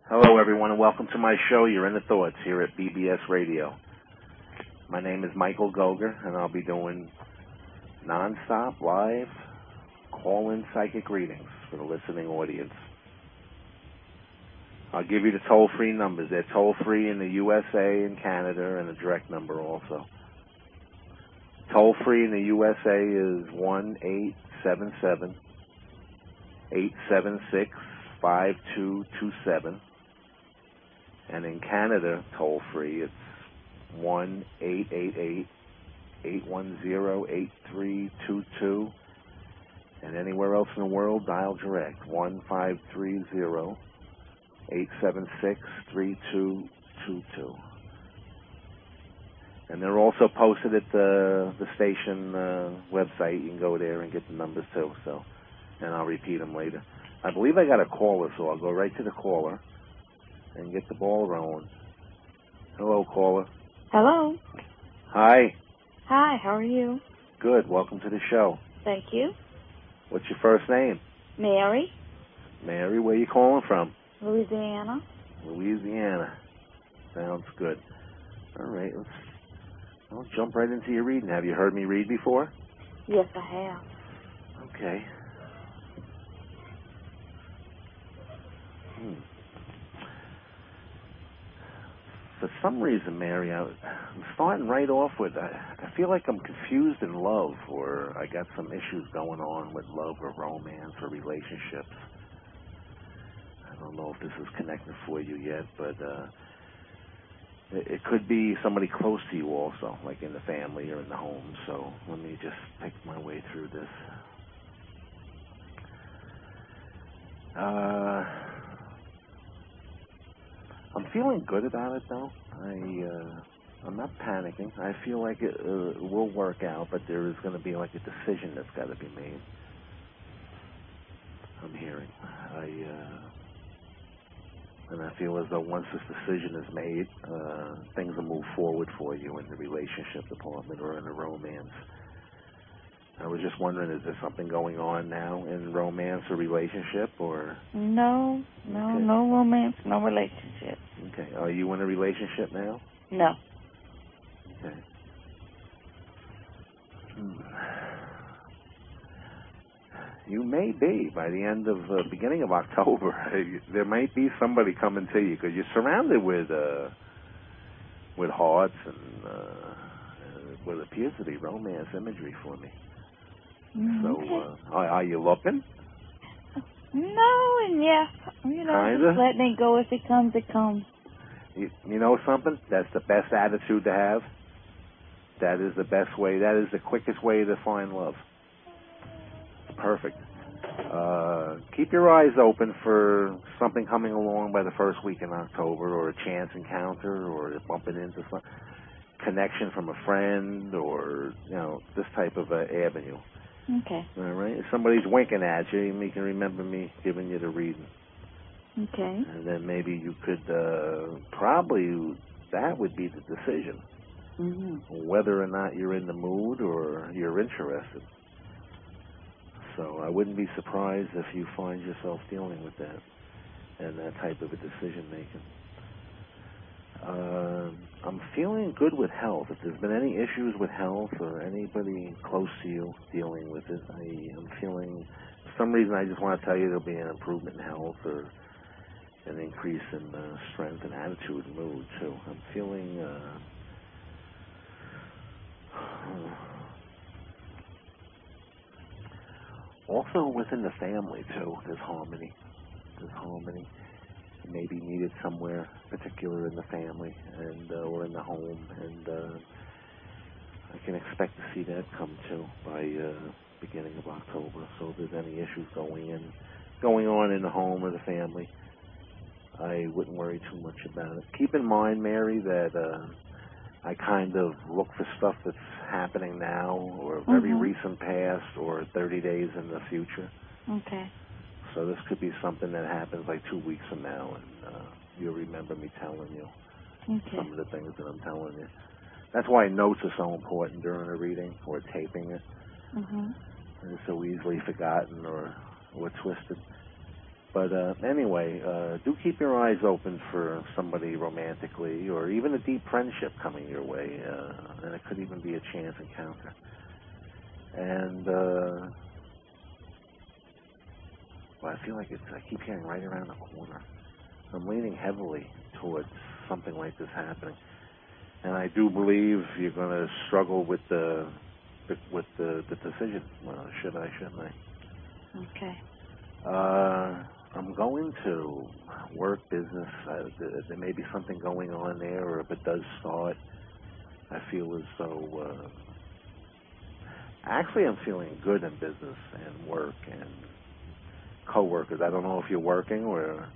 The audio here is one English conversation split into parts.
Hello, everyone, and welcome to my show, You're in the Thoughts, here at BBS Radio. My name is Michael Goger, and I'll be doing non-stop, live, call-in psychic readings for the listening audience. I'll give you the toll-free numbers. They're toll-free in the USA and Canada, and a direct number also. Toll-free in the USA is 1-877-876-5227. And in Canada, toll-free, it's 1-888-810-8322. And anywhere else in the world, dial direct, 1-530-876-3222. And they're also posted at the station website. You can go there and get the numbers too. And I'll repeat them later. I believe I got a caller, so I'll go right to the caller and get the ball rolling. Hello, caller. Hello. Hi. Hi, how are you? Good. Welcome to the show. Thank you. What's your first name? Mary. Mary, where are you calling from? Louisiana. Louisiana. Sounds good. All right, I'll jump right into your reading. Have you heard me read before? Yes, I have. Okay. For some reason, Mary, I'm starting right off with, I feel like I'm confused in love, or I got some issues going on with love or romance or relationships. I don't know if this is connected for you yet, but it could be somebody close to you also, like in the family or in the home. So let me just pick my way through this. I'm feeling good about it, though. I'm not panicking. I feel like it will work out, but there is going to be like a decision that's got to be made. I'm hearing. And I feel as though once this decision is made, things will move forward for you in the relationship department or in the romance. I was just wondering, is there something going on now in romance or relationship, or? No romance, no relationship. Okay. Are you in a relationship now? No. Okay. You may be by the end of beginning of October. There might be somebody coming to you because you're surrounded with hearts and what appears to be romance imagery for me. So, are you looking? No, and yes. Kinda? Just letting it go. If it comes, it comes. You know something? That's the best attitude to have. That is the best way. That is the quickest way to find love. It's perfect. Keep your eyes open for something coming along by the first week in October, or a chance encounter, or bumping into some connection from a friend, or, this type of avenue. Okay. All right? If somebody's winking at you, you can remember me giving you the reading. Okay. And then maybe you could, probably, that would be the decision. Mm-hmm. Whether or not you're in the mood or you're interested. So I wouldn't be surprised if you find yourself dealing with that and that type of a decision making. I'm feeling good with health. If there's been any issues with health or anybody close to you dealing with it, I'm feeling, for some reason I just want to tell you there'll be an improvement in health or an increase in strength and attitude and mood too. I'm feeling also within the family too, there's harmony. Maybe needed somewhere particular in the family and or in the home, and I can expect to see that come too by beginning of October. So if there's any issues going on in the home or the family, I wouldn't worry too much about it. Keep in mind, Mary, that I kind of look for stuff that's happening now or very recent past or 30 days in the future. Okay. So this could be something that happens like 2 weeks from now, and you'll remember me telling you some of the things that I'm telling you. That's why notes are so important during a reading or taping it. They're so easily forgotten or twisted. But anyway, do keep your eyes open for somebody romantically, or even a deep friendship coming your way, and it could even be a chance encounter. And well, I feel like I keep hearing right around the corner. I'm leaning heavily towards something like this happening, and I do believe you're going to struggle with the decision. Should I? Shouldn't I? Okay. I'm going to work, business. There may be something going on there, or if it does start, I feel as though. Actually, I'm feeling good in business and work and coworkers. I don't know if you're working or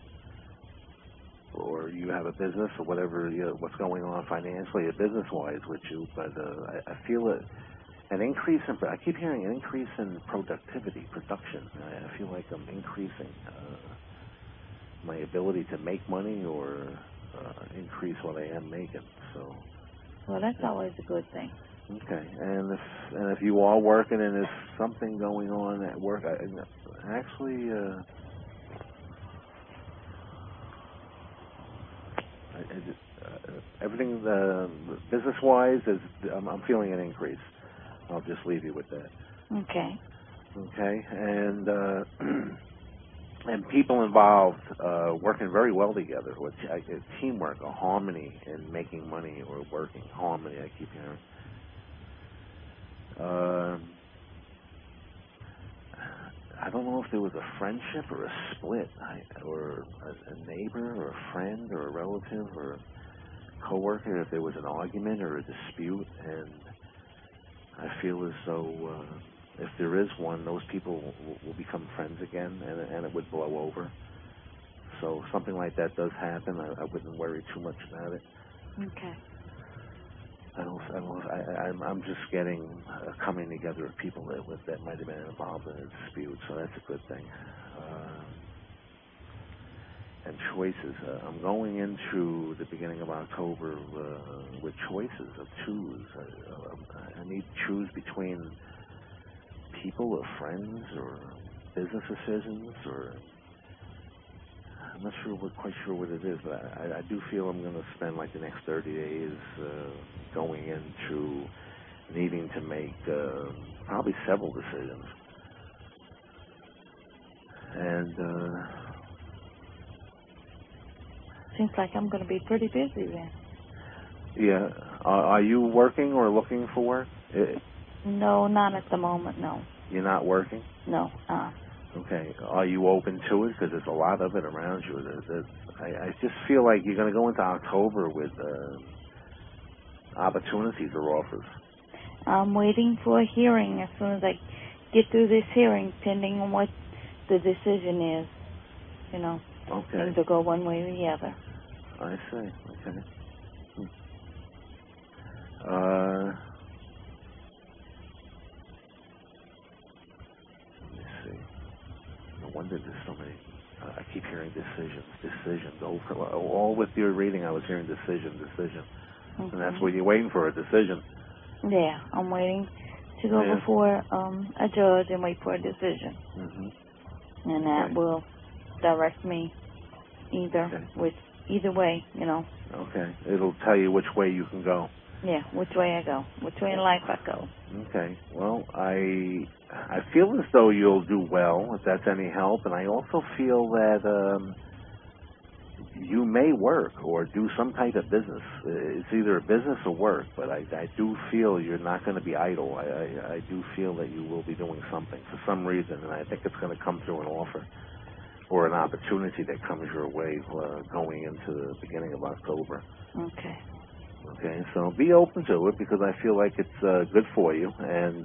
you have a business or whatever. What's going on financially or business-wise with you, but I feel an increase in. I keep hearing an increase in production. I feel like I'm increasing my ability to make money or increase what I am making. So. Well, that's always a good thing. Okay, and if you are working and there's something going on at work, everything business-wise I'm feeling an increase. I'll just leave you with that. Okay. Okay, and and people involved working very well together, which teamwork, a harmony in making money or working. Harmony, I keep hearing. I don't know if there was a friendship or a split, or a neighbor or a friend or a relative or a coworker, if there was an argument or a dispute, and I feel as though if there is one, those people will become friends again, and it would blow over. So if something like that does happen, I wouldn't worry too much about it. Okay. I'm just getting coming together of people that might have been involved in a dispute, so that's a good thing. And choices. I'm going into the beginning of October with choices of choose. I need to choose between people or friends or business decisions, or I'm not quite sure what it is, but I do feel I'm going to spend like the next 30 days going into needing to make probably several decisions. And seems like I'm going to be pretty busy then. Yeah. Are you working or looking for work? No, not at the moment, no. You're not working? No. Okay. Are you open to it? Because there's a lot of it around you. I just feel like you're going to go into October with opportunities or offers. I'm waiting for a hearing. As soon as I get through this hearing, pending on what the decision is, Okay. things will go one way or the other. I see. Okay. Let me see. No wonder there's so many. I keep hearing decisions over. All with your reading, I was hearing decision. Mm-hmm. And that's what you're waiting for, a decision. Yeah, I'm waiting to go before a judge and wait for a decision. Mm-hmm. And that will direct me either way, Okay. It'll tell you which way you can go. Yeah, which way I go, which way in life I go. Okay. Well, I feel as though you'll do well, if that's any help, and I also feel that you may work or do some type of business. It's either a business or work, but I do feel you're not going to be idle. I do feel that you will be doing something for some reason, and I think it's going to come through an offer or an opportunity that comes your way going into the beginning of October. Okay. Okay, so be open to it because I feel like it's good for you, and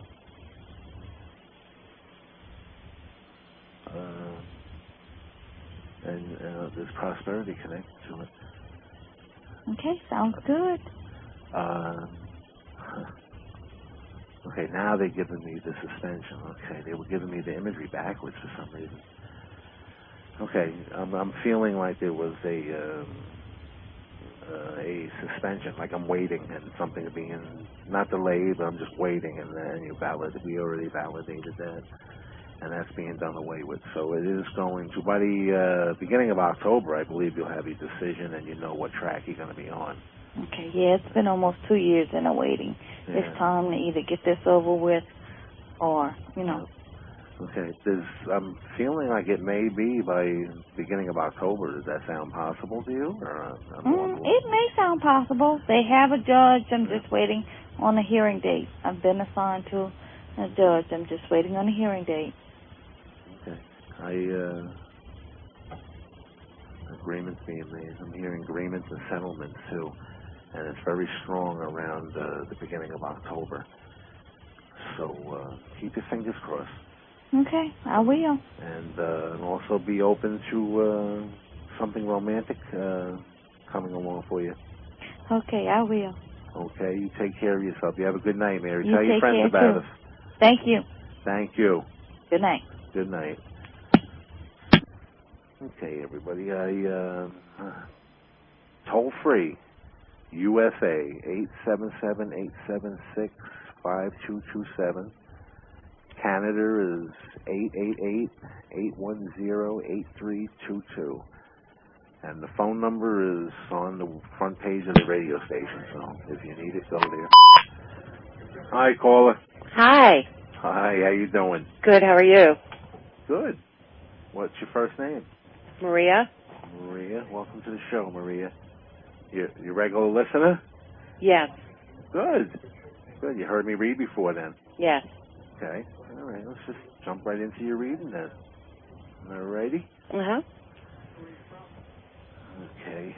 there's prosperity connected to it. Okay, sounds good. Okay, now they're giving me the suspension. Okay, they were giving me the imagery backwards for some reason. Okay, I'm feeling like there was a suspension, like I'm waiting and something being not delayed, but I'm just waiting, and then we already validated that. and that's being done away with. So it is going to, by the beginning of October, I believe you'll have your decision and you know what track you're going to be on. Okay, yeah, it's been almost 2 years in a waiting. Yeah. It's time to either get this over with or, Okay, I'm feeling like it may be by beginning of October. Does that sound possible to you? Or it may sound possible. They have a judge. I'm just waiting on a hearing date. I've been assigned to a judge. I'm just waiting on a hearing date. Okay. Agreements being made. I'm hearing agreements and settlements too, and it's very strong around the beginning of October. So keep your fingers crossed. Okay, I will. And also be open to something romantic coming along for you. Okay, I will. Okay, you take care of yourself. You have a good night, Mary. You Tell your friends about us. Thank you. Thank you. Good night. Good night. Okay, everybody. Toll free, USA 877-876-5227. Canada is 888-810-8322. And the phone number is on the front page of the radio station, so if you need it, go there. Hi, caller. Hi. Hi, how you doing? Good, how are you? Good. What's your first name? Maria. Maria, welcome to the show, Maria. You regular listener? Yes. Good. Good. You heard me read before then? Yes. Okay. All right, let's just jump right into your reading then. All righty? Uh-huh. Okay.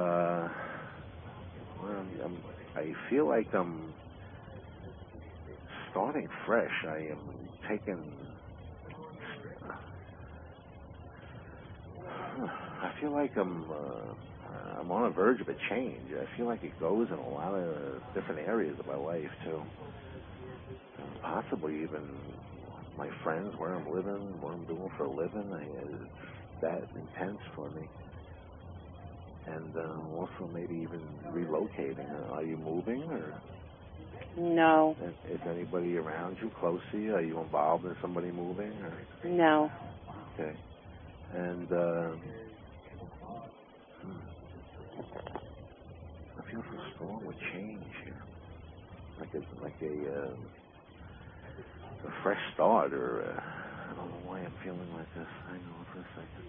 I feel like I'm starting fresh. I am taking... I feel like I'm on the verge of a change. I feel like it goes in a lot of different areas of my life, too. Possibly even my friends, where I'm living, what I'm doing for a living. It's that intense for me. And also maybe even relocating. Are you moving? Or no. Is anybody around you, close to you? Are you involved in somebody moving? Or? No. Okay. And I feel so strong with change here, like a fresh start, or I don't know why I'm feeling like this. Hang on for a second.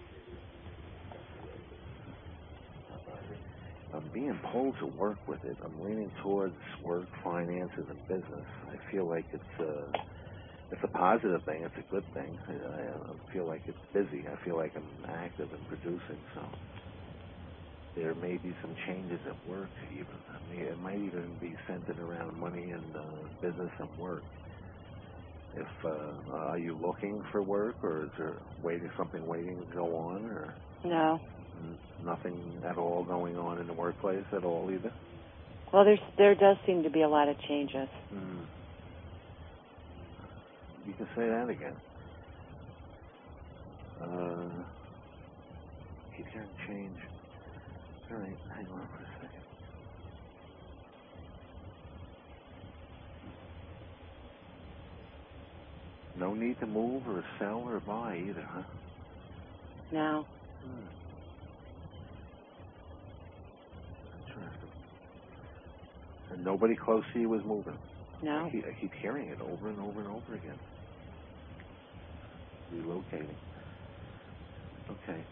I'm being pulled to work with it. I'm leaning towards work, finances, and business. I feel like it's a positive thing. It's a good thing. I feel like it's busy. I feel like I'm active and producing. So there may be some changes at work even. I mean, it might even be centered around money and business and work. If are you looking for work, or is there something waiting to go on, or no? Nothing at all going on in the workplace at all either? Well, there does seem to be a lot of changes. You can say that again. Keep hearing change. All right, hang on for a second. No need to move or sell or buy either, huh? No. Interesting. And nobody close to you was moving? No. I keep hearing it over and over and over again. Relocating. Okay.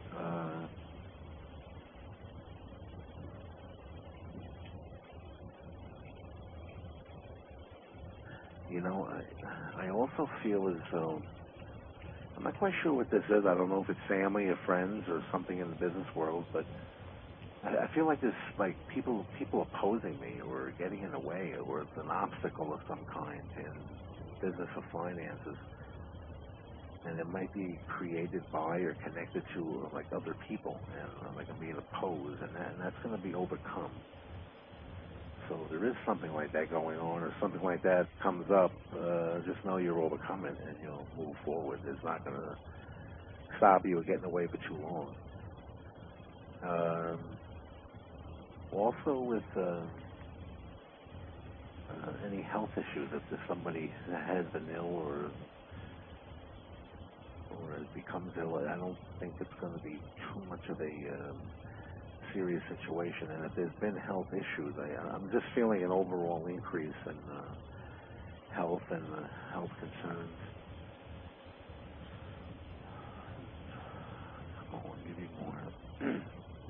I also feel as though, I'm not quite sure what this is. I don't know if it's family or friends or something in the business world, but I feel like there's like people opposing me or getting in the way, or it's an obstacle of some kind in business or finances. And it might be created by or connected to like other people, and like I'm being opposed, and that's going to be overcome. So there is something like that going on, or something like that comes up. Just know you're overcoming, and you'll move forward. It's not going to stop you or get in the way for too long. Also with any health issues, if there's somebody that has been ill or becomes ill, I don't think it's going to be too much of a serious situation. And if there's been health issues, I'm just feeling an overall increase in health and health concerns. Come on, give me more.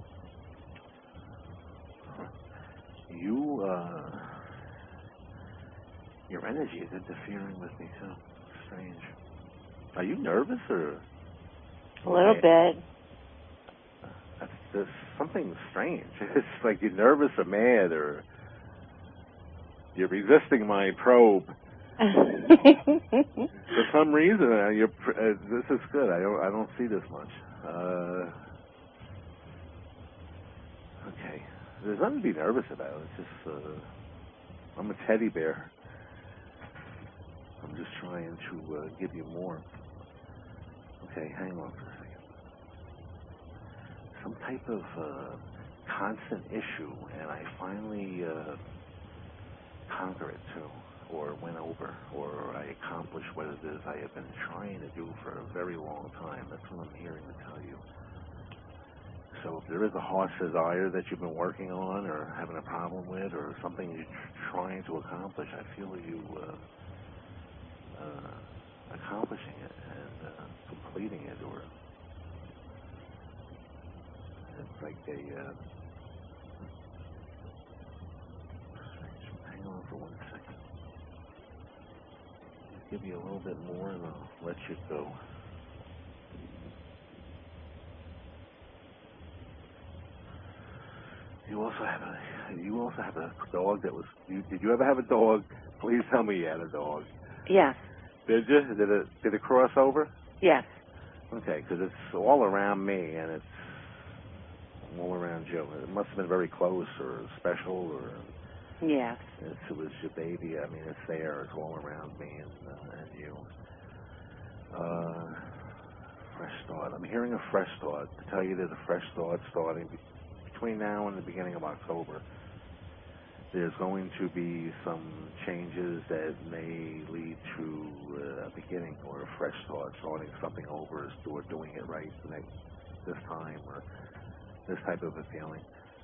Your energy is interfering with me too. Strange. Are you nervous or? A little bit. There's something strange. It's like you're nervous or mad or you're resisting my probe. For some reason, this is good. I don't see this much. Okay. There's nothing to be nervous about. It's just I'm a teddy bear. I'm just trying to give you more. Okay, hang on for a second. Some type of constant issue, and I finally conquer it too, or went over, or I accomplished what it is I have been trying to do for a very long time. That's what I'm hearing to tell you. So if there is a heart's desire that you've been working on or having a problem with or something you're trying to accomplish, I feel you accomplishing it and completing it, or it's like a hang on for 1 second. I'll give you a little bit more and I'll let you go. You also have a dog that was. Did you ever have a dog? Please tell me you had a dog. Yes. Did you? Did it cross over? Yes. Okay, because it's all around me and it's all around you. It must have been very close or special, or Yes. it was your baby. I mean, it's there. It's all around me and you. Fresh start. I'm hearing a fresh start. To tell you there's a fresh start starting between now and the beginning of October. There's going to be some changes that may lead to a beginning or a fresh start, starting something over or doing it right this time, or this type of a feeling.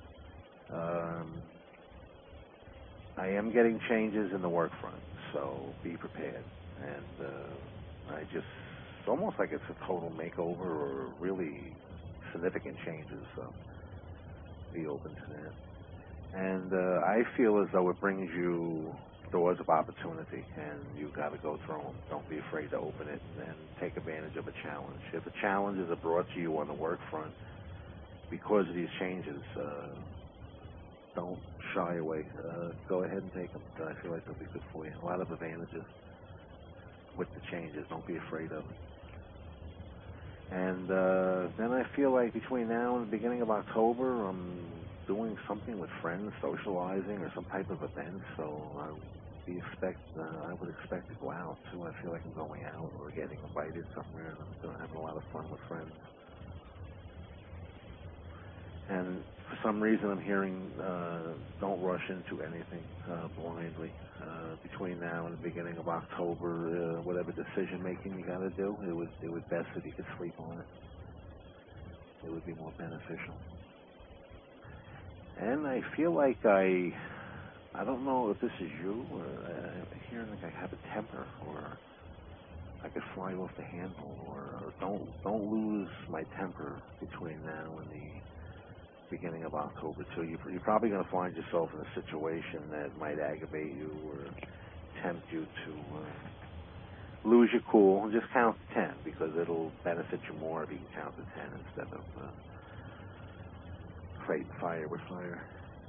I am getting changes in the work front, so be prepared. And it's almost like it's a total makeover or really significant changes, so be open to that. And I feel as though it brings you doors of opportunity, and you've got to go through them. Don't be afraid to open it and take advantage of a challenge. If the challenges are brought to you on the work front because of these changes, don't shy away. Go ahead and take them. I feel like they'll be good for you. A lot of advantages with the changes. Don't be afraid of them. And then I feel like between now and the beginning of October, I'm doing something with friends, socializing, or some type of event. So I would expect to go out too. I feel like I'm going out or getting invited somewhere, and I'm having a lot of fun with friends. And for some reason, I'm hearing don't rush into anything blindly. Between now and the beginning of October, whatever decision making you got to do, it would best if you could sleep on it. It would be more beneficial. And I feel like I don't know if this is you, or I'm hearing like I have a temper, or I could fly off the handle, or don't lose my temper between now and the beginning of October too. You're probably going to find yourself in a situation that might aggravate you or tempt you to lose your cool. And just count to 10, because it'll benefit you more if you can count to 10 instead of fighting fire with fire.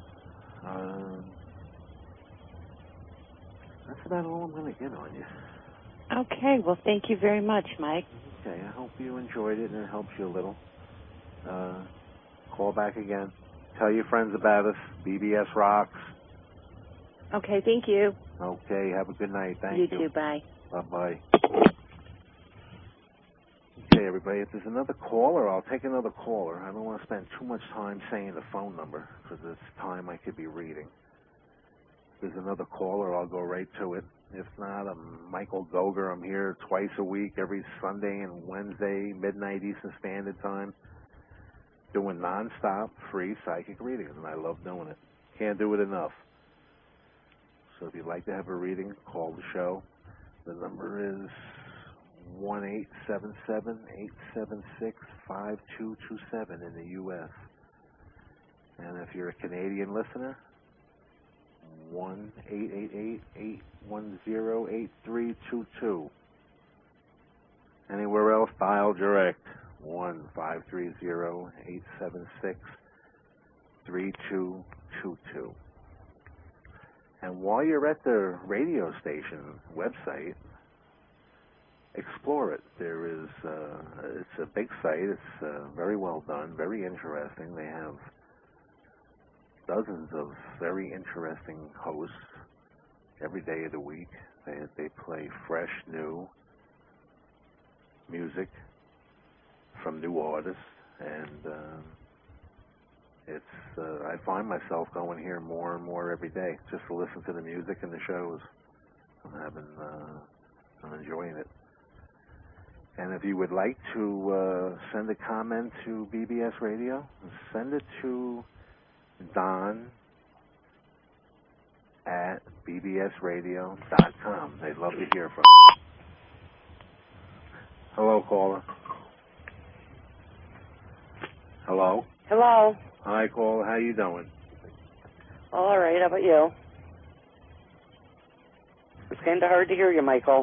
That's about all I'm going to get on you. Okay. Well, thank you very much, Mike. Okay. I hope you enjoyed it and it helps you a little. Call back again. Tell your friends about us. BBS rocks. Okay. Thank you. Okay. Have a good night. Thank you. You too. Bye. Bye-bye. Okay, everybody. If there's another caller, I'll take another caller. I don't want to spend too much time saying the phone number, because it's time I could be reading. If there's another caller, I'll go right to it. If not, I'm Michael Goger. I'm here twice a week, every Sunday and Wednesday, midnight Eastern Standard Time, doing nonstop free psychic readings, and I love doing it. Can't do it enough. So if you'd like to have a reading, call the show. The number is 1-877-876-5227 in the U.S. And if you're a Canadian listener, 1-888-810-8322. Anywhere else, dial direct, 1-530-876-3222. And while you're at the radio station website, explore it. There is, it's a big site. It's very well done, very interesting. They have dozens of very interesting hosts every day of the week. They play fresh, new music from new artists, and I find myself going here more and more every day just to listen to the music and the shows. I'm enjoying it. And if you would like to send a comment to BBS Radio, send it to Don at bbsradio.com. They'd love to hear from you. Hello, caller. Hello. Hello. Hi, caller. How you doing? All right. How about you? It's kind of hard to hear you, Michael.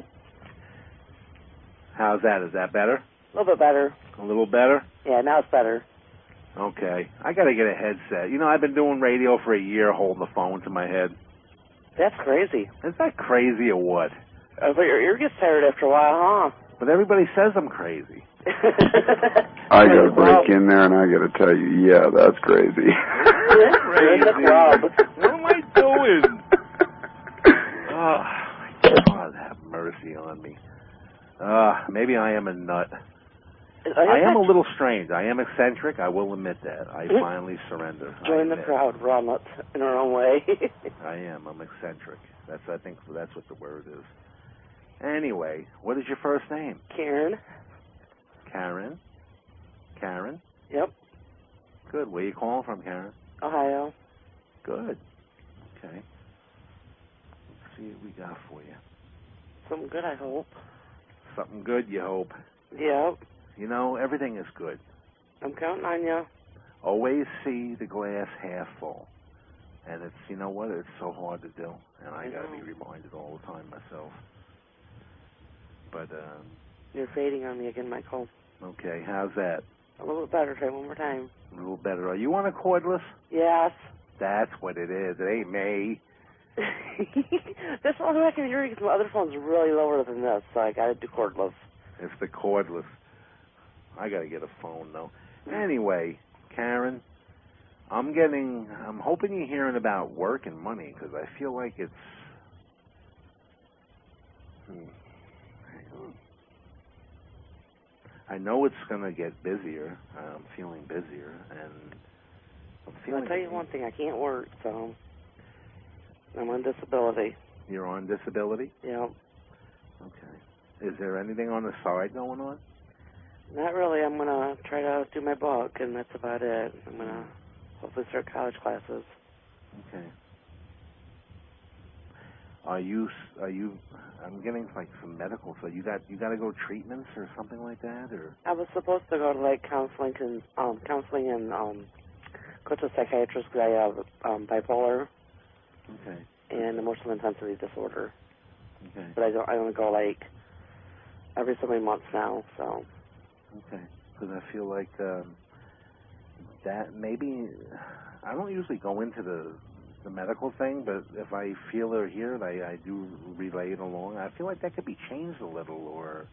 How's that? Is that better? A little bit better. A little better? Yeah, now it's better. Okay. I got to get a headset. You know, I've been doing radio for a year holding the phone to my head. That's crazy. Is that crazy or what? I thought your ear gets tired after a while, huh? But everybody says I'm crazy. I got to break in there, and I got to tell you, yeah, that's crazy. You're in the club. What am I doing? Oh, my God, have mercy on me. Maybe I am a nut. I am a little strange. I am eccentric. I will admit that. I finally surrender. Join the crowd. We're all nuts in our own way. I am. I'm eccentric. I think that's what the word is. Anyway, what is your first name? Karen. Karen? Karen? Yep. Good. Where are you calling from, Karen? Ohio. Good. Okay. Let's see what we got for you. Something good, I hope. Something good, you hope. Yep. You know, everything is good. I'm counting on you. Always see the glass half full. And it's, you know what, it's so hard to do. And I got to be reminded all the time myself. But, you're fading on me again, Michael. Okay, how's that? A little bit better. Try one more time. A little better. Are you on a cordless? Yes. That's what it is. It ain't me. This one I can hear because my other phone's really lower than this, so I got to do cordless. It's the cordless. I got to get a phone, though. Anyway, Karen, I'm hoping you're hearing about work and money, because I feel like it's... I know it's going to get busier. I'm feeling busier, and I'm feeling... I'll tell you one thing, I can't work, so I'm on disability. You're on disability? Yeah. Okay. Is there anything on the side going on? Not really. I'm going to try to do my book, and that's about it. I'm going to hopefully start college classes. Okay. Are you, I'm getting like some medical, so you got to go treatments or something like that, or? I was supposed to go to like counseling and go to a psychiatrist because I have bipolar. Okay. And emotional intensity disorder. Okay. But I only go like every so many months now, so. Okay. Because I feel like that maybe, I don't usually go into the medical thing, but if I feel or hear it, I do relay it along. I feel like that could be changed a little,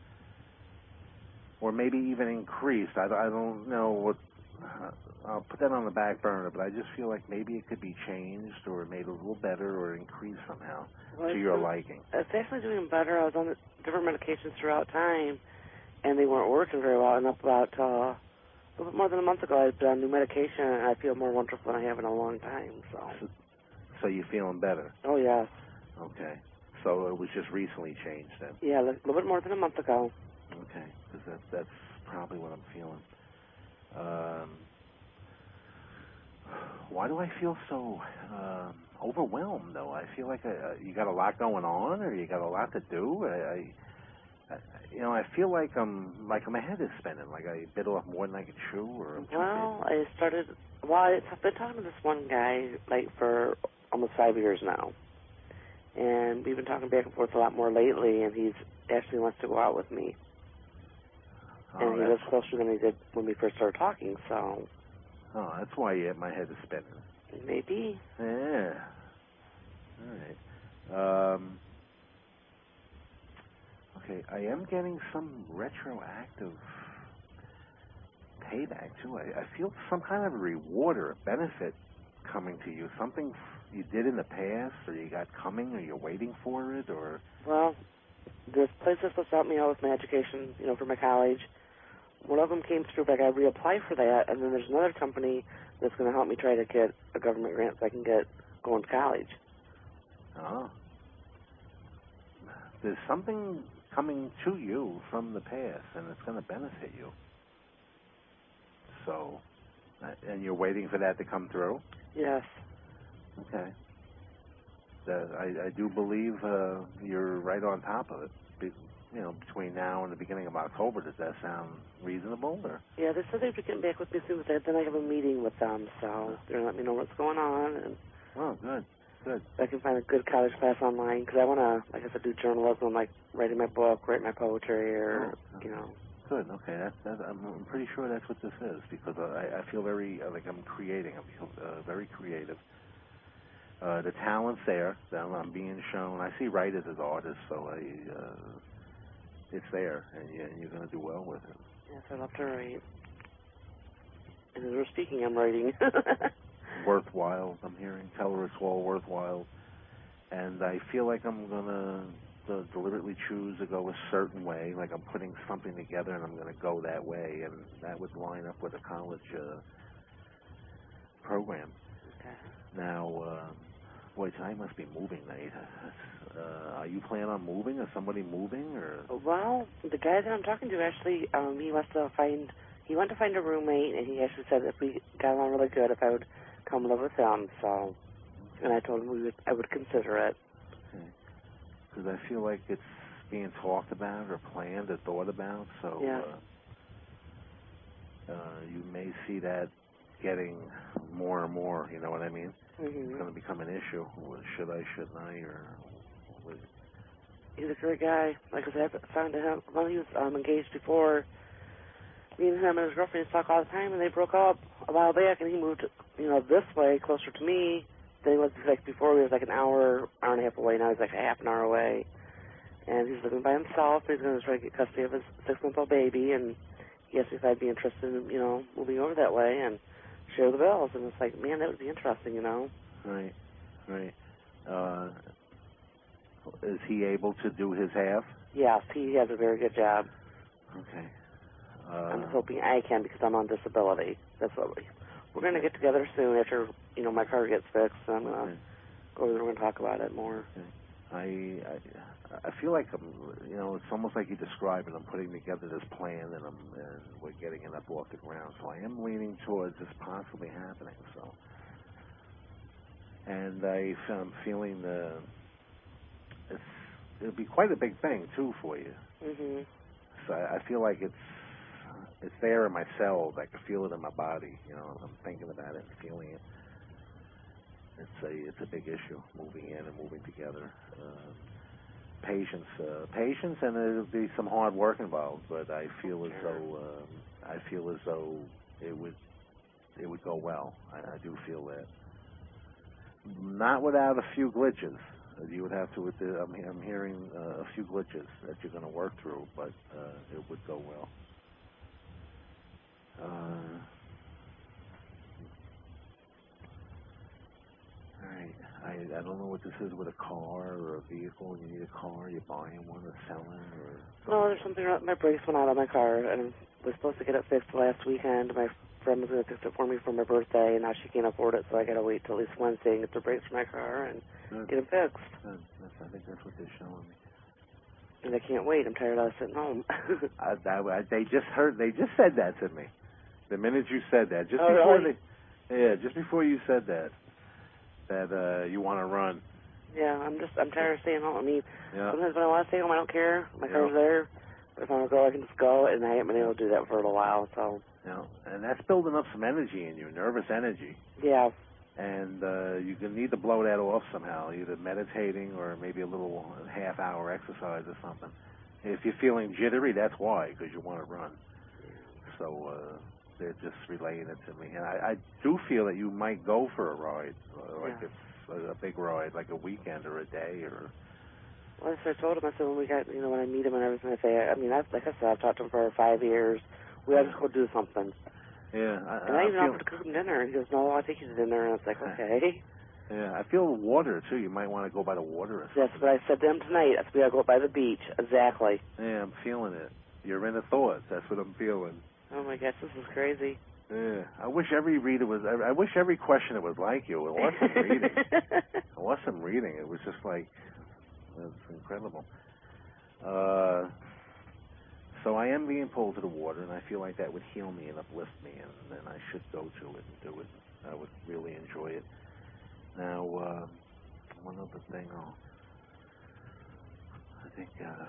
or maybe even increased. I don't know what. I'll put that on the back burner, but I just feel like maybe it could be changed or made a little better or increased somehow to your liking. It's actually doing better. I was on different medications throughout time, and they weren't working very well. And up about a little bit more than a month ago, I've been on new medication, and I feel more wonderful than I have in a long time. So you're feeling better? Oh, yes. Okay. So it was just recently changed then. Yeah, a little bit more than a month ago. Okay, because that's probably what I'm feeling. Why do I feel so overwhelmed, though? I feel like you got a lot going on, or you got a lot to do. I feel like my head is spinning, like I bit off more than I could chew, or I'm too big. I've been talking to this one guy, like, for almost 5 years now. And we've been talking back and forth a lot more lately, and he's actually wants to go out with me. And he lives closer than he did when we first started talking, so... Oh, that's why my head is spinning. Maybe. Yeah. All right. Okay, I am getting some retroactive payback, too. I feel some kind of a reward or a benefit coming to you. Something you did in the past, or you got coming, or you're waiting for it, or... Well, this place is supposed to help me out with my education, for my college. One of them came through, but I got to reapply for that, and then there's another company that's going to help me try to get a government grant so I can get going to college. Oh. There's something coming to you from the past, and it's going to benefit you. So, and you're waiting for that to come through? Yes. Okay. I do believe you're right on top of it. Between now and the beginning of October, does that sound reasonable? Or? Yeah, they said they'd be getting back with me soon, but then I have a meeting with them, so they're going to let me know what's going on. And oh, good. I can find a good college class online, because I want to, like I said, do journalism, like writing my book, write my poetry, or, Good, okay. I'm pretty sure that's what this is, because I feel very, like I'm creating. I feel very creative. The talent's there. I'm being shown. I see writers as artists, so it's there, and you're going to do well with it. Yes, I love to write. And as we're speaking, I'm writing. Worthwhile, I'm hearing. Tell her it's all worthwhile. And I feel like I'm going to deliberately choose to go a certain way, like I'm putting something together and I'm going to go that way, and that would line up with a college program. Okay. Now, boy, tonight must be moving night. Are you planning on moving? Is somebody moving? Or? Well, the guy that I'm talking to actually, he went to find a roommate, and he actually said if we got along really good, if I would come live with him. So, and I told him I would consider it. Okay. Because I feel like it's being talked about or planned or thought about. So, yeah. You may see that getting more and more. You know what I mean? Mm-hmm. It's going to become an issue. Should I? Shouldn't I? Or he's a great guy. Like I said, I found him when he was engaged before. Me and him and his girlfriend talk all the time, and they broke up a while back, and he moved, this way, closer to me than he was, like, before. He was like an hour and a half away. Now he's like half an hour away. And he's living by himself. He's going to try to get custody of his 6-month-old baby, and he asked me if I'd be interested in, moving over that way and share the bills. And it's like, man, that would be interesting, Right. Is he able to do his half? Yes, he has a very good job. Okay. I'm just hoping I can, because I'm on disability. That's what we're going to get together soon after, my car gets fixed. And I'm going to go over there and talk about it more. Okay. I feel like it's almost like you described it. I'm putting together this plan, and we're getting it up off the ground. So I am leaning towards this possibly happening. So, and I'm feeling it'll be quite a big thing too for you. Mhm. So I feel like it's there in my cells. I can feel it in my body. I'm thinking about it and feeling it. It's a big issue, moving in and moving together. Patience, and there'll be some hard work involved. But I feel as though it would go well. I do feel that. Not without a few glitches. You would have to. I'm hearing a few glitches that you're going to work through, but it would go well. All right. I don't know what this is with a car or a vehicle. You need a car. You're buying one or selling or. No, there's something wrong. My brakes went out on my car, and I was supposed to get it fixed last weekend. My friend was going to fix it for me for my birthday, and now she can't afford it, so I got to wait till at least Wednesday and get the brakes for my car and get them fixed. I think that's what they're showing me. And I can't wait. I'm tired of sitting home. They just said that to me. The minute you said that, just before you said that you want to run. Yeah, I'm tired of staying home. I mean, sometimes when I want to stay home, I don't care. My car's there. But if I want to go, I can just go, and I haven't been able to do that for a little while. So. And that's building up some energy in you, nervous energy. Yeah. And you're going to need to blow that off somehow, either meditating or maybe a little half-hour exercise or something. If you're feeling jittery, that's why, because you want to run. So they're just relaying it to me. And I do feel that you might go for a ride, a big ride, like a weekend or a day or... Well, I told him, I said, when I meet him and everything, I say, like I said, I've talked to him for 5 years. We have to go do something. Yeah. And I even offered to cook him dinner. And he goes, no, I'll take you to dinner. And I was like, okay. Yeah, I feel water, too. You might want to go by the water or something. That's what I said to him tonight. I said, we got to go by the beach. Exactly. Yeah, I'm feeling it. You're in the thoughts. That's what I'm feeling. Oh, my gosh, this is crazy. Yeah. I wish every questioner was like you. It wasn't reading. It wasn't reading. It was just like, it's incredible. So I am being pulled to the water, and I feel like that would heal me and uplift me, and then I should go to it and do it. I would really enjoy it. Now, one other thing, I think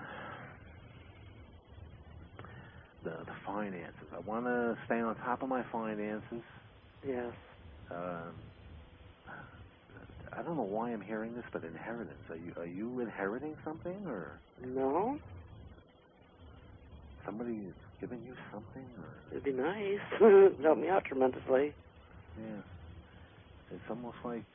the finances. I want to stay on top of my finances. Yes. I don't know why I'm hearing this, but inheritance. Are you inheriting something, or no? Somebody is giving you something, or it'd be nice. It'd help me out tremendously. Yeah, it's almost like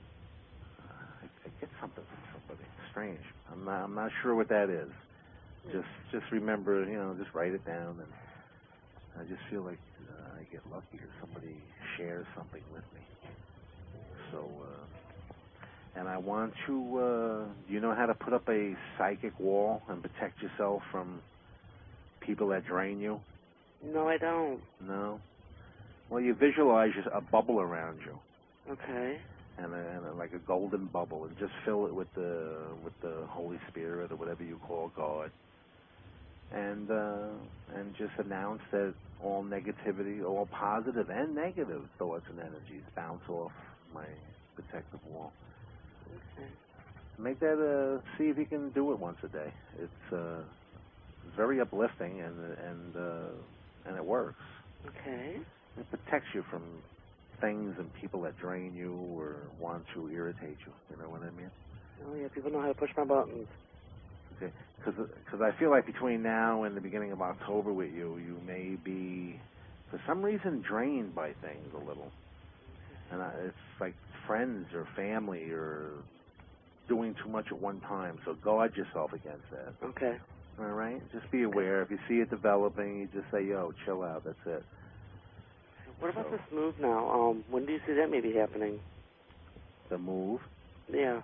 I get something from somebody strange. I'm not sure what that is. Just remember, just write it down, and I just feel like I get lucky, or somebody shares something with me. So, and I want to. Do you know how to put up a psychic wall and protect yourself from people that drain you? No, I don't. No? Well, you visualize a bubble around you. Okay. And like a golden bubble, and just fill it with the Holy Spirit or whatever you call God. And just announce that all negativity, all positive and negative thoughts and energies bounce off my protective wall. Okay. Make that see if you can do it once a day. It's very uplifting, and it works. Okay. It protects you from things and people that drain you or want to irritate you. You know what I mean? Oh yeah, people know how to push my buttons. Okay, because I feel like between now and the beginning of October with you may be, for some reason, drained by things a little. And it's like friends or family or doing too much at one time. So guard yourself against that. Okay. All right? Just be aware. If you see it developing, you just say, yo, chill out. That's it. What about this move now? When do you see that maybe happening? The move? Yeah.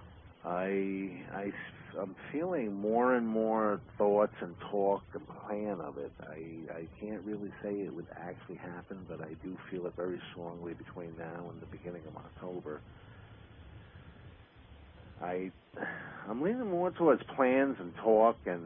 I'm feeling more and more thoughts and talk and plan of it. I can't really say it would actually happen, but I do feel it very strongly between now and the beginning of October. I'm leaning more towards plans and talk, and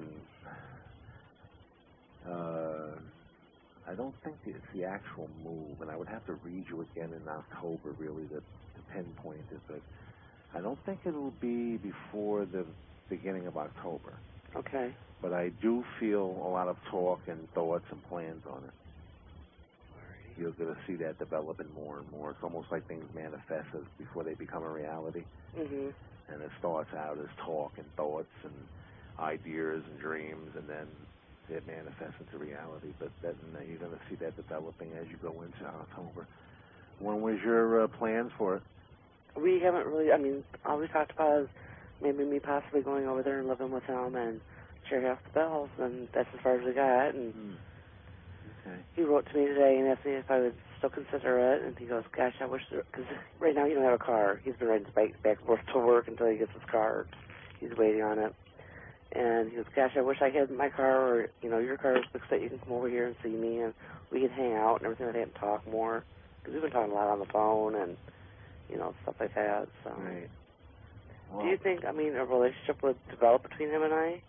I don't think it's the actual move, and I would have to read you again in October really to pinpoint it, but I don't think it'll be before the beginning of October. Okay. But I do feel a lot of talk and thoughts and plans on it. Alrighty. You're going to see that developing more and more. It's almost like things manifest before they become a reality. Mhm. And it starts out as talk and thoughts and ideas and dreams, and then it manifests into reality. But then you're going to see that developing as you go into October. When was your plans for it? We haven't really, all we talked about is maybe me possibly going over there and living with him and share half the bills, and that's as far as we got. And okay. He wrote to me today and asked me if I would still consider it, and he goes, gosh, I wish, because right now he don't have a car. He's been riding his bike back and forth to work until he gets his car. He's waiting on it. And he goes, gosh, I wish I had my car or, your car so that you can come over here and see me and we could hang out and everything like that and talk more. Because we've been talking a lot on the phone and, stuff like that. So. Right. Well, do you think, a relationship would develop between him and I?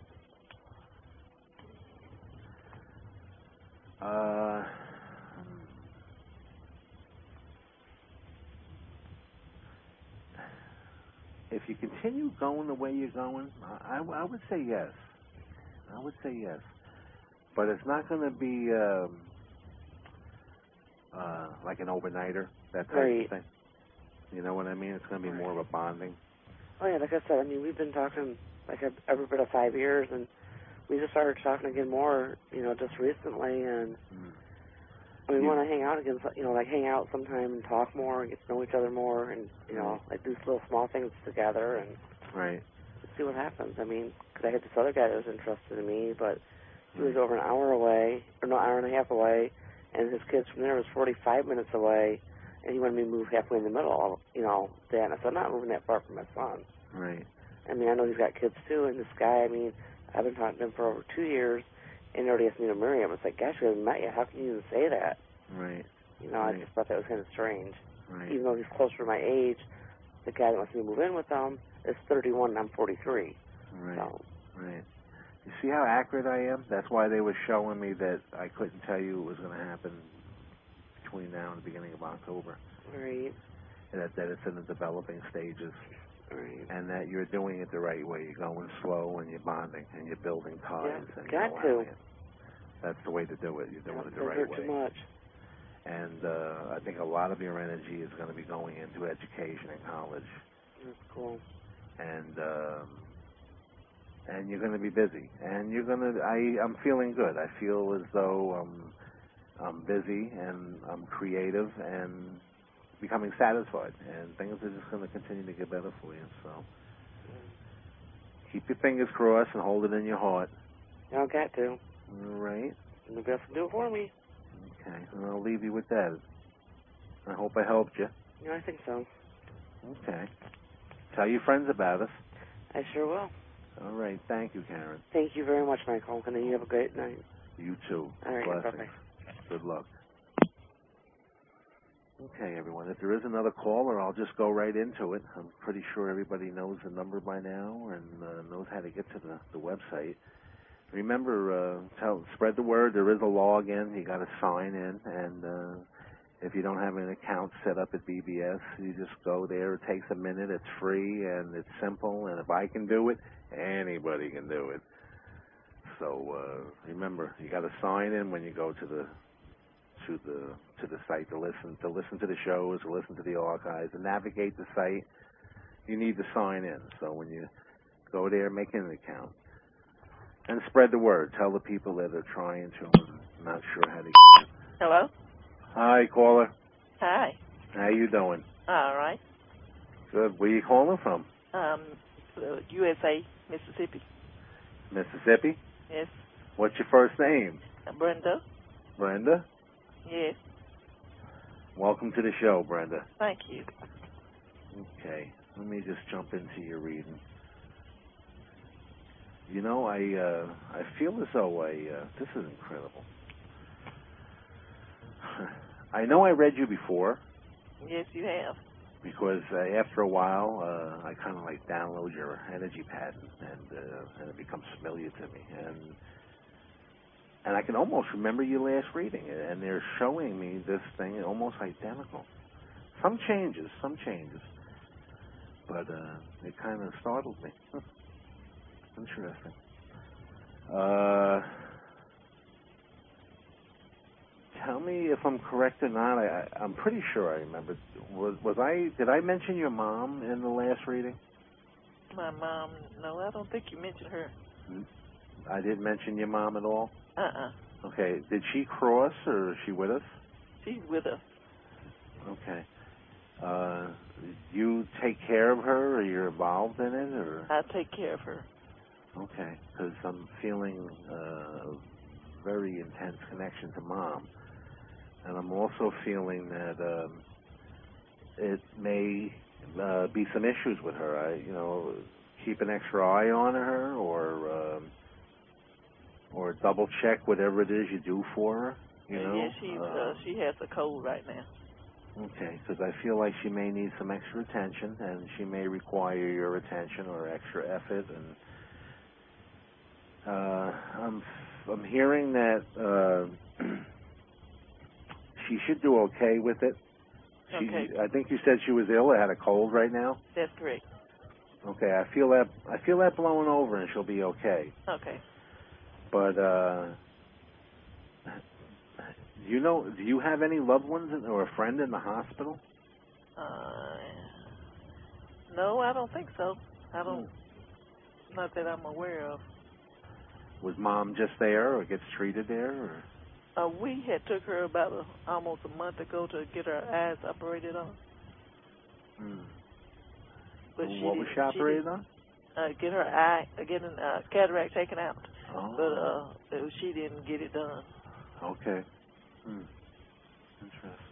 If you continue going the way you're going, I would say yes. I would say yes. But it's not going to be like an overnighter, that type of thing. You know what I mean? It's going to be more of a bonding. Oh, yeah, like I said, we've been talking like every bit of 5 years, and we just started talking again more, just recently, and we want to hang out again, like hang out sometime and talk more and get to know each other more and, like do little small things together and see what happens. Because I had this other guy that was interested in me, but he was over an hour away, or no, hour and a half away, and his kids from there was 45 minutes away, and he wanted me to move halfway in the middle, that. And I said, I'm not moving that far from my son. Right. I know he's got kids too, and this guy, I've been talking to him for over 2 years, and he already asked me to marry him. It's like, gosh, we haven't met yet. How can you even say that? Right. I just thought that was kind of strange. Right. Even though he's closer to my age, the guy that wants me to move in with him is 31 and I'm 43. Right. So. Right. You see how accurate I am? That's why they were showing me that I couldn't tell you it was going to happen between now and the beginning of October. Right. And that it's in the developing stages. Right. And that you're doing it the right way. You're going slow and you're bonding and you're building ties. Yeah, and got to. That's the way to do it. You're doing it the right way. Too much. And I think a lot of your energy is going to be going into education and college. That's cool. And you're going to be busy. And you're going to. I'm feeling good. I feel as though I'm busy and I'm creative and becoming satisfied. And things are just going to continue to get better for you. So keep your fingers crossed and hold it in your heart. I got to. All right. Nobody else can do it for me. Okay. And I'll leave you with that. I hope I helped you. Yeah, I think so. Okay. Tell your friends about us. I sure will. All right. Thank you, Karen. Thank you very much, Michael. And you have a great night. You too. All right. Blessings. Bye-bye. Good luck. Okay, everyone. If there is another caller, I'll just go right into it. I'm pretty sure everybody knows the number by now and knows how to get to the website. Remember, spread the word. There is a login. You got to sign in, and if you don't have an account set up at BBS, you just go there. It takes a minute. It's free and it's simple. And if I can do it, anybody can do it. So remember, you got to sign in when you go to the site to listen to the shows, to listen to the archives, and navigate the site. You need to sign in. So when you go there, make an account. And spread the word. Tell the people that are trying to and not sure how to. Hello? Hi, caller. Hi. How you doing? All right. Good. Where you calling from? USA, Mississippi. Mississippi? Yes. What's your first name? Brenda. Brenda? Yes. Welcome to the show, Brenda. Thank you. Okay. Let me just jump into your reading. You know, I feel as though this is incredible. I know I read you before. Yes, you have. Because after a while, I kind of like download your energy pattern, and it becomes familiar to me. And I can almost remember your last reading, and they're showing me this thing almost identical. Some changes, but it kind of startled me. Interesting. Tell me if I'm correct or not. I'm pretty sure I remember. Did I mention your mom in the last reading? My mom? No, I don't think you mentioned her. I didn't mention your mom at all? Uh-uh. Okay. Did she cross, or is she with us? She's with us. Okay. You take care of her, or you're involved in it, or? I take care of her. Okay, because I'm feeling a very intense connection to Mom. And I'm also feeling that it may be some issues with her. keep an extra eye on her, or double check whatever it is you do for her? You know? Yeah, she has a cold right now. Okay, because I feel like she may need some extra attention, and she may require your attention or extra effort. And I'm hearing that she should do okay with it. Okay. I think you said she was ill or had a cold right now. That's correct. Okay, I feel that blowing over, and she'll be okay. Okay. But do you have any loved ones or a friend in the hospital? No, I don't think so. I don't. Not that I'm aware of. Was Mom just there, or gets treated there, or? We had took her about almost a month ago to get her eyes operated on. But what was she operated on? Get her eye, getting cataract taken out. Oh. But she didn't get it done. Okay. Interesting.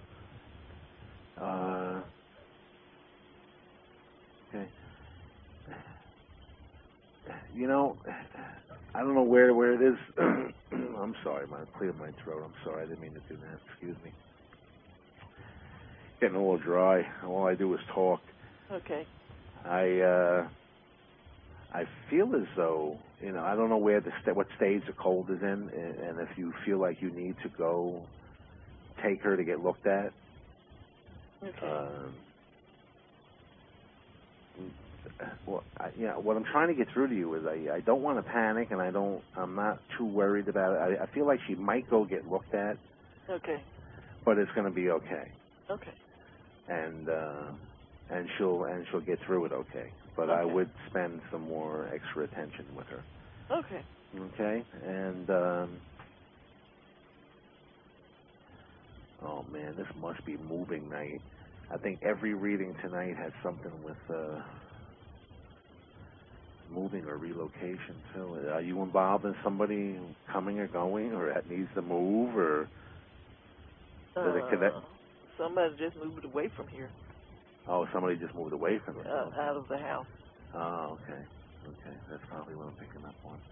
Okay. You know, I don't know where it is. I'm sorry, I cleared my throat. I'm sorry, I didn't mean to do that. Excuse me. Getting a little dry. All I do is talk. Okay. I feel as though, I don't know what stage the cold is in, and if you feel like you need to go take her to get looked at. Okay. What I'm trying to get through to you is I don't want to panic, and I'm not too worried about it. I feel like she might go get looked at. Okay. But it's going to be okay. Okay. And she'll get through it okay. But I would spend some more extra attention with her. Okay. Okay? And oh man, this must be moving night. I think every reading tonight has something with moving or relocation too. Are you involved in somebody coming or going, or that needs to move, or does it connect? Somebody just moved away from here. Oh, somebody just moved away from it. Out of the house. Oh, okay. Okay, that's probably what I'm picking up on.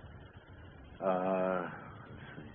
Let's see.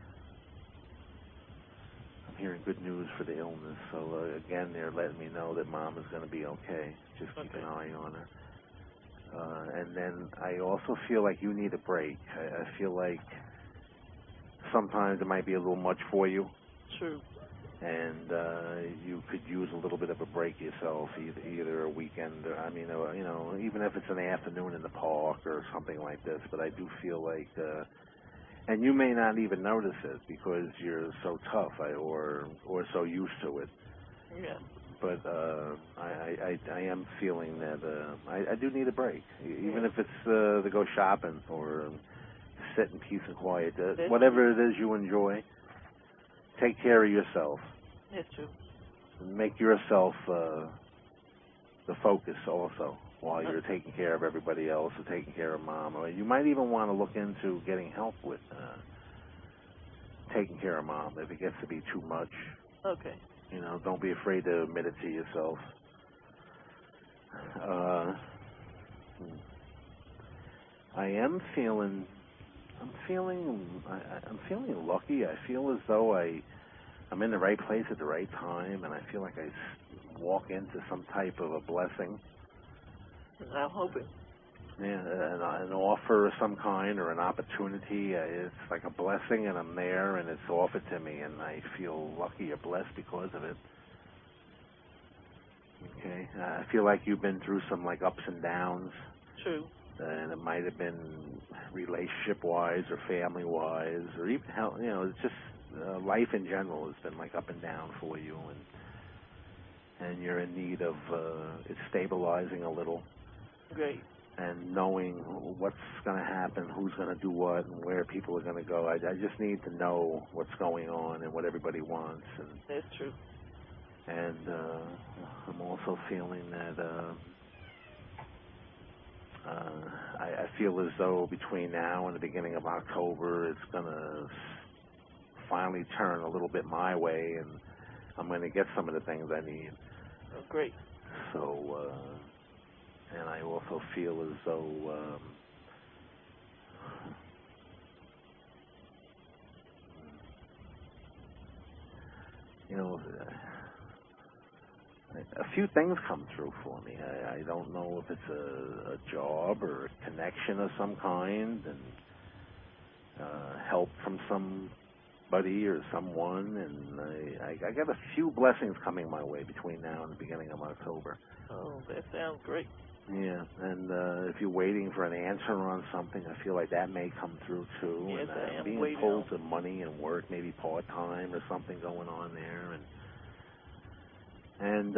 I'm hearing good news for the illness. So again, they're letting me know that Mom is going to be okay. Just keep an eye on her. And then I also feel like you need a break. I feel like sometimes it might be a little much for you. True. And you could use a little bit of a break yourself, either a weekend, or, even if it's an afternoon in the park or something like this. But I do feel like, and you may not even notice it because you're so tough or so used to it. Yeah. But I am feeling that I do need a break, even if it's to go shopping or sit in peace and quiet. Whatever it is you enjoy, take care of yourself. That's true. Make yourself the focus also while you're taking care of everybody else or taking care of Mom. Or you might even want to look into getting help with taking care of Mom if it gets to be too much. Okay. Don't be afraid to admit it to yourself. I'm feeling lucky. I feel as though I'm in the right place at the right time, and I feel like I walk into some type of a blessing. I'm hoping. Yeah, an offer of some kind or an opportunity. It's like a blessing, and I'm there, and it's offered to me, and I feel lucky or blessed because of it. Okay, I feel like you've been through some ups and downs. True. And it might have been relationship-wise or family-wise, or even it's just life in general has been up and down for you, and you're in need of it stabilizing a little. Great. And knowing what's going to happen, who's going to do what, and where people are going to go. I just need to know what's going on and what everybody wants. And that's true. And I'm also feeling that I feel as though between now and the beginning of October, it's going to finally turn a little bit my way, and I'm going to get some of the things I need. Oh, great. So and I also feel as though you know, a few things come through for me. I don't know if it's a job or a connection of some kind, and help from somebody or someone, and I got a few blessings coming my way between now and the beginning of October. Oh, that sounds great. Yeah, and if you're waiting for an answer on something, I feel like that may come through too. Yes, and I am being waiting pulled on. to money and work, maybe part-time or something going on there, and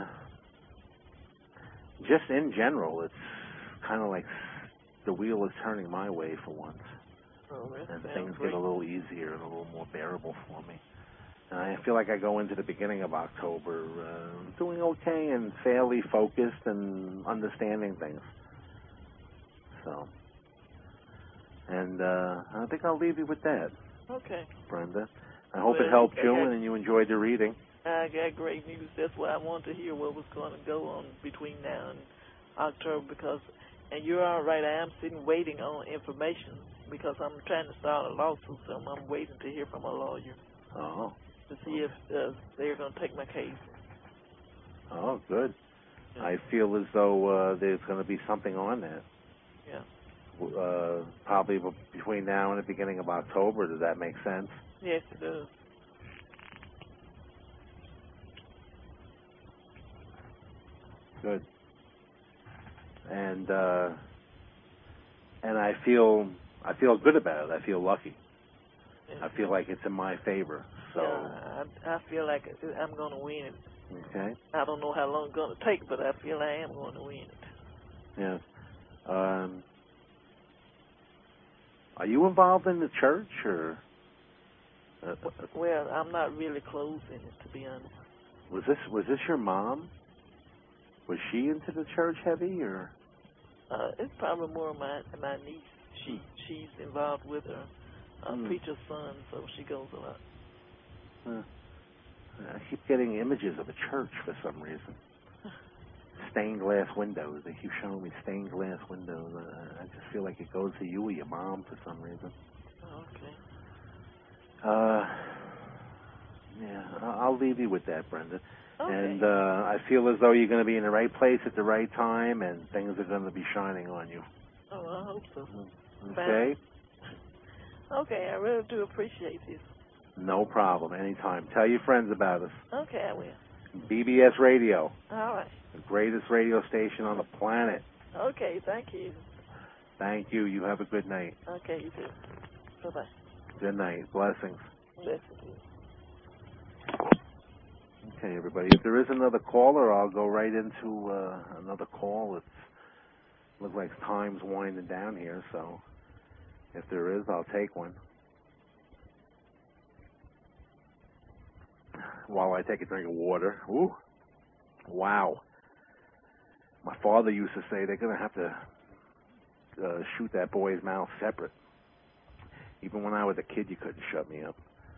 just in general, it's kind of like the wheel is turning my way for once, Oh, that and sounds things great. get a little easier and a little more bearable for me. And I feel like I go into the beginning of October doing okay and fairly focused and understanding things. So, and I think I'll leave you with that, Okay. Brenda. I hope Well, it helped I you got- and you enjoyed the reading. I got great news. That's why I wanted to hear what was going to go on between now and October, because, and you're all right, I am sitting waiting on information because I'm trying to start a lawsuit, so I'm waiting to hear from a lawyer Oh. to see if they're going to take my case. Oh, good. Yeah. I feel as though there's going to be something on that. Yeah. Probably between now and the beginning of October. Does that make sense? Yes, it does. Good. And I feel good about it. I feel lucky. Yeah. I feel like it's in my favor. So. Yeah, I feel like I'm going to win it. Okay. I don't know how long it's going to take, but I feel I am going to win it. Yeah. Are you involved in the church, or? Well, I'm not really close in it, to be honest. Was this your mom? Was she into the church heavy, or? It's probably more my niece. She's involved with her preacher's son, so she goes a lot. I keep getting images of a church for some reason. Stained glass windows. They keep showing me stained glass windows. I just feel like it goes to you or your mom for some reason. Okay. Yeah, I'll leave you with that, Brenda. Okay. And I feel as though you're going to be in the right place at the right time, and things are going to be shining on you. Oh, I hope so. Okay? Okay, I really do appreciate this. No problem. Anytime. Tell your friends about us. Okay, I will. BBS Radio. All right. The greatest radio station on the planet. Okay, thank you. Thank you. You have a good night. Okay, you too. Bye-bye. Good night. Blessings. Blessings. Okay, everybody. If there is another caller, I'll go right into another call. It looks like time's winding down here, so if there is, I'll take one. While I take a drink of water. Ooh. Wow. My father used to say they're going to have to shoot that boy's mouth separate. Even when I was a kid, you couldn't shut me up.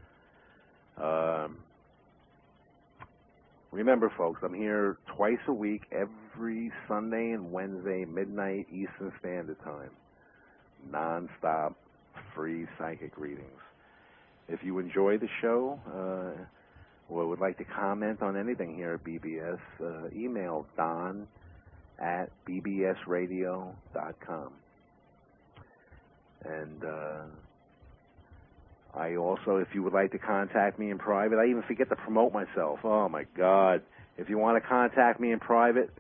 Remember, folks, I'm here twice a week, every Sunday and Wednesday, midnight Eastern Standard Time. Non-stop, free psychic readings. If you enjoy the show or would like to comment on anything here at BBS, email don@bbsradio.com. And I also, if you would like to contact me in private, I even forget to promote myself. Oh, my God. If you want to contact me in private,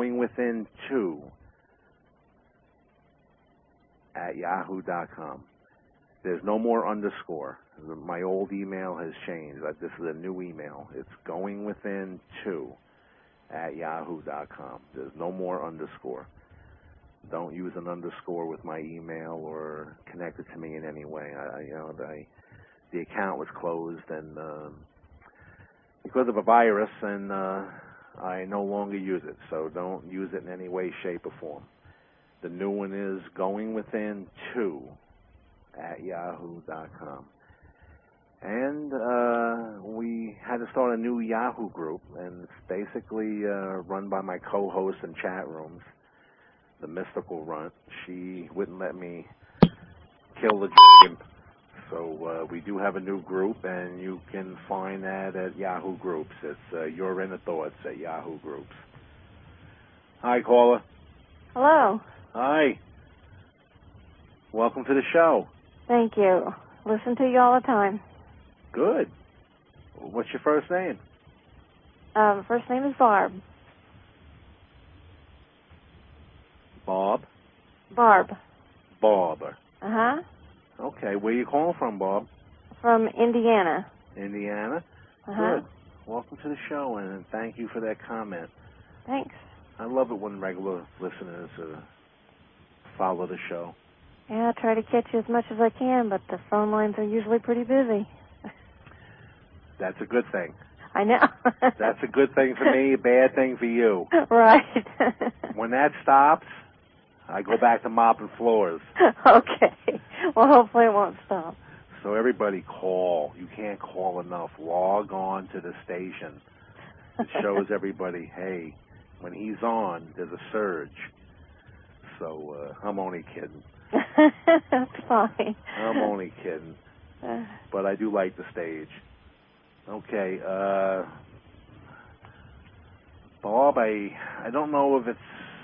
goingwithin2@yahoo.com. There's no more underscore. My old email has changed. This is a new email. It's goingwithin2@yahoo.com. There's no more underscore. Don't use an underscore with my email or connect it to me in any way. The account was closed and because of a virus, and I no longer use it. So don't use it in any way, shape, or form. The new one is goingwithin2@yahoo.com. And we had to start a new Yahoo group, and it's basically run by my co-hosts in chat rooms. the mystical runt. She wouldn't let me kill the dragon. So we do have a new group, and you can find that at Yahoo Groups. It's Your Inner Thoughts at Yahoo Groups. Hi, caller. Hello. Hi. Welcome to the show. Thank you. Listen to you all the time. Good. What's your first name? First name is Barb. Bob? Barb. Bob. Uh-huh. Okay. Where you calling from, Bob? From Indiana. Indiana? Uh-huh. Good. Welcome to the show, and thank you for that comment. Thanks. I love it when regular listeners follow the show. Yeah, I try to catch you as much as I can, but the phone lines are usually pretty busy. That's a good thing. I know. That's a good thing for me, a bad thing for you. Right. When that stops, I go back to mopping floors. Okay. Well, hopefully it won't stop. So everybody call. You can't call enough. Log on to the station. It shows everybody, hey, when he's on, there's a surge. So I'm only kidding. That's fine. I'm only kidding. But I do like the stage. Okay, Bob, I don't know if it's...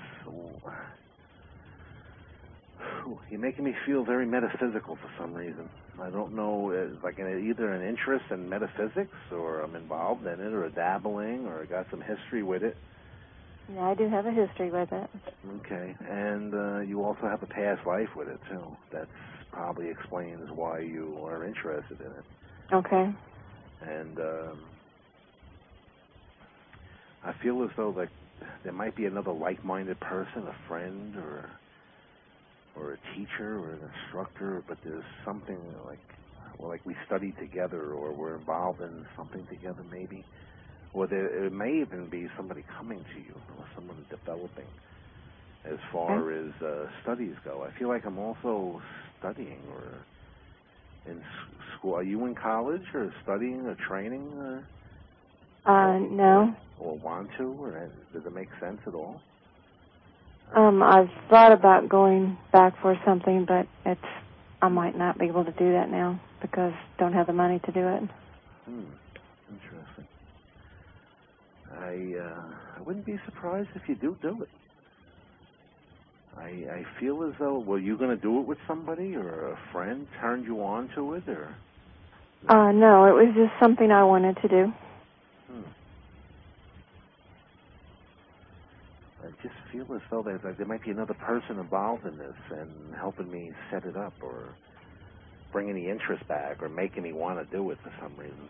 You're making me feel very metaphysical for some reason. I don't know, it's like either an interest in metaphysics, or I'm involved in it, or dabbling, or I got some history with it. Yeah, I do have a history with it. Okay, and you also have a past life with it, too. That probably explains why you are interested in it. Okay. And I feel as though like there might be another like-minded person, a friend, or a teacher, or an instructor, but there's something like we studied together, or we're involved in something together, maybe. Or it may even be somebody coming to you, or someone developing as far as studies go. I feel like I'm also studying or in school. Are you in college or studying or training? No. Or want to? Or does it make sense at all? I've thought about going back for something, but I might not be able to do that now because I don't have the money to do it. Interesting. I wouldn't be surprised if you do it. I feel as though, were you going to do it with somebody, or a friend turned you on to it, or? No, it was just something I wanted to do. I just feel as though there might be another person involved in this and helping me set it up, or bringing the interest back, or making me want to do it for some reason.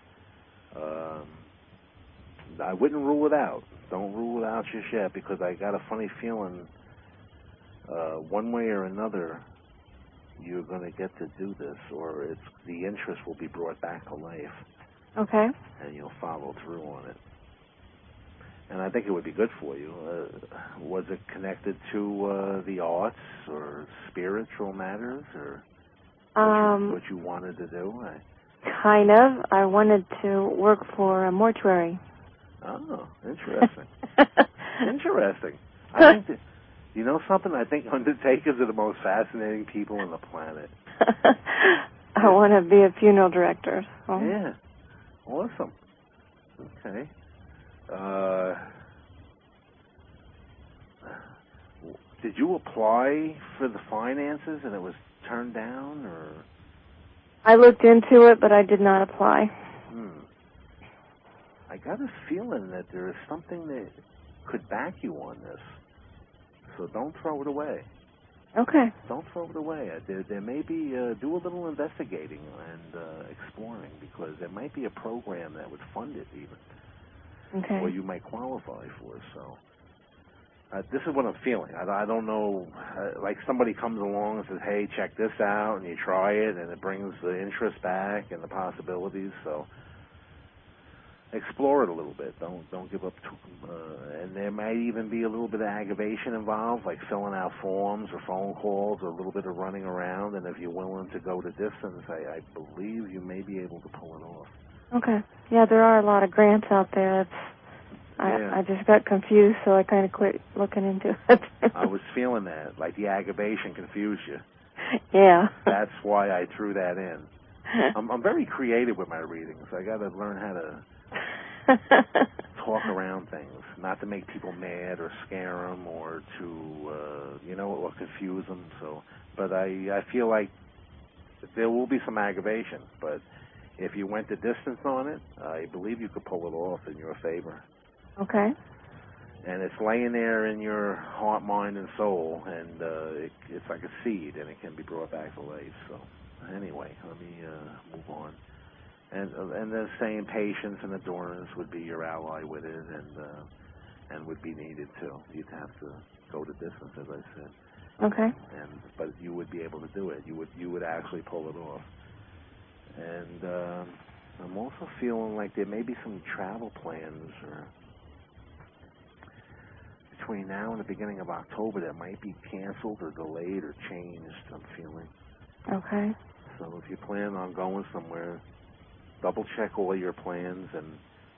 I wouldn't rule it out. Don't rule it out just yet, because I got a funny feeling one way or another you're going to get to do this, or the interest will be brought back to life. Okay. And you'll follow through on it. And I think it would be good for you. Was it connected to the arts or spiritual matters, or what you wanted to do? Kind of. I wanted to work for a mortuary. Oh, interesting. Interesting. I think that, you know something? I think undertakers are the most fascinating people on the planet. I want to be a funeral director. So. Yeah. Awesome. Okay. Did you apply for the finances and it was turned down, or? I looked into it, but I did not apply. I got a feeling that there is something that could back you on this. So don't throw it away. Okay. Don't throw it away. There may be, do a little investigating and exploring, because there might be a program that would fund it even. Okay. Or you might qualify for it. So this is what I'm feeling. I don't know, like somebody comes along and says, hey, check this out, and you try it, and it brings the interest back and the possibilities. So explore it a little bit. Don't give up. And there might even be a little bit of aggravation involved, like filling out forms or phone calls, or a little bit of running around. And if you're willing to go the distance, I believe you may be able to pull it off. Okay. Yeah, there are a lot of grants out there. I just got confused, so I kind of quit looking into it. I was feeling that, like the aggravation confused you. Yeah. That's why I threw that in. I'm very creative with my readings. I got to learn how to talk around things, not to make people mad or scare them or to, or confuse them. So, but I feel like there will be some aggravation. But if you went the distance on it, I believe you could pull it off in your favor. Okay. And it's laying there in your heart, mind, and soul, and it's like a seed, and it can be brought back to life. So, anyway, let me move on. And the same patience and endurance would be your ally with it, and would be needed too. You'd have to go the distance, as I said. Okay. But you would be able to do it. You would actually pull it off. And I'm also feeling like there may be some travel plans or between now and the beginning of October that might be canceled or delayed or changed, I'm feeling. Okay. So if you plan on going somewhere, double check all your plans and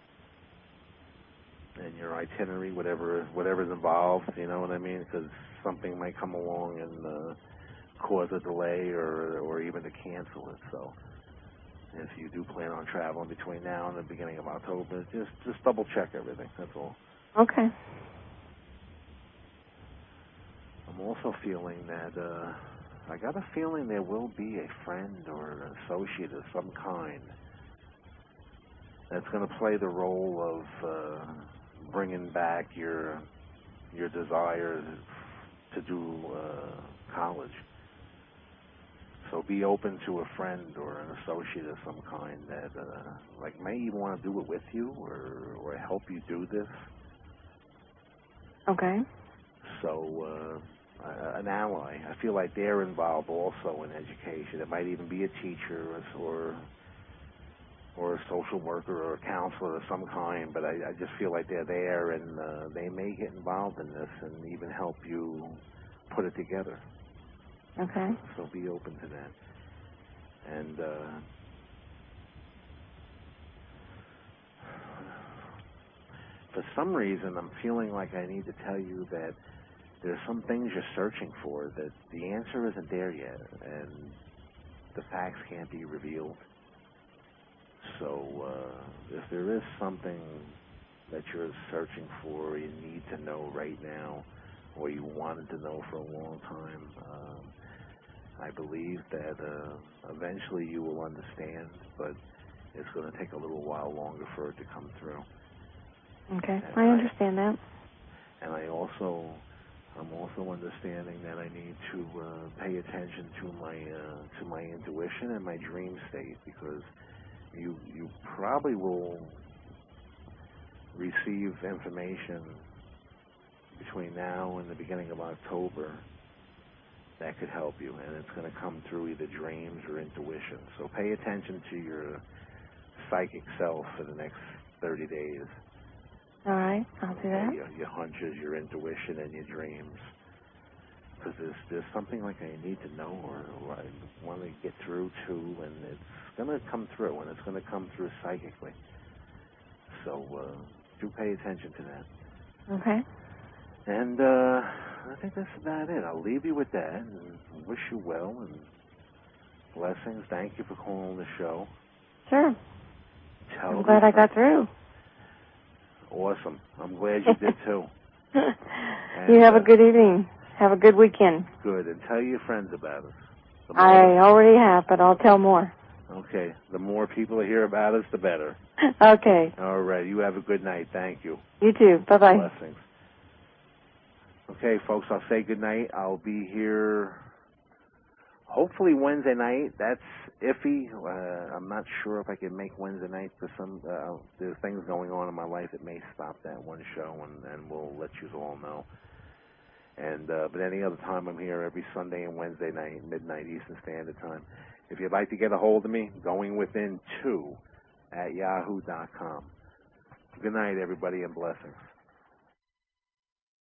your itinerary, whatever's involved, you know what I mean? Because something might come along and cause a delay or even to cancel it. So if you do plan on traveling between now and the beginning of October, just double check everything. That's all. Okay. I'm also feeling that I got a feeling there will be a friend or an associate of some kind that's going to play the role of bringing back your desire to do college. So be open to a friend or an associate of some kind that may even want to do it with you or help you do this. Okay. So an ally. I feel like they're involved also in education. It might even be a teacher or a social worker or a counselor of some kind, but I just feel like they're there and they may get involved in this and even help you put it together. Okay. So be open to that. And for some reason, I'm feeling like I need to tell you that there's some things you're searching for, that the answer isn't there yet, and the facts can't be revealed. So if there is something that you're searching for, you need to know right now, or you wanted to know for a long time, I believe that eventually you will understand, but it's going to take a little while longer for it to come through. Okay, And I understand that. And I'm also understanding that I need to pay attention to my intuition and my dream state, because you probably will receive information between now and the beginning of October that could help you, and it's going to come through either dreams or intuition. So pay attention to your psychic self for the next 30 days. All right, I'll do that. Your hunches, your intuition, and your dreams. Because there's something like I need to know or I want to get through to, and it's going to come through, and it's going to come through psychically. So do pay attention to that. Okay. And I think that's about it. I'll leave you with that and wish you well and blessings. Thank you for calling the show. Sure. I'm glad I got through. Awesome. I'm glad you did too. You have a good evening. Have a good weekend. Good. And tell your friends about us. I already have, but I'll tell more. Okay. The more people hear about us, the better. Okay. All right. You have a good night. Thank you. You too. Bye-bye. Blessings. Okay, folks, I'll say good night. I'll be here hopefully Wednesday night. That's iffy. I'm not sure if I can make Wednesday night for some. There's things going on in my life that may stop that one show, and we'll let you all know. And but any other time, I'm here every Sunday and Wednesday night, midnight Eastern Standard Time. If you'd like to get a hold of me, goingwithin2@yahoo.com. Good night, everybody, and blessings.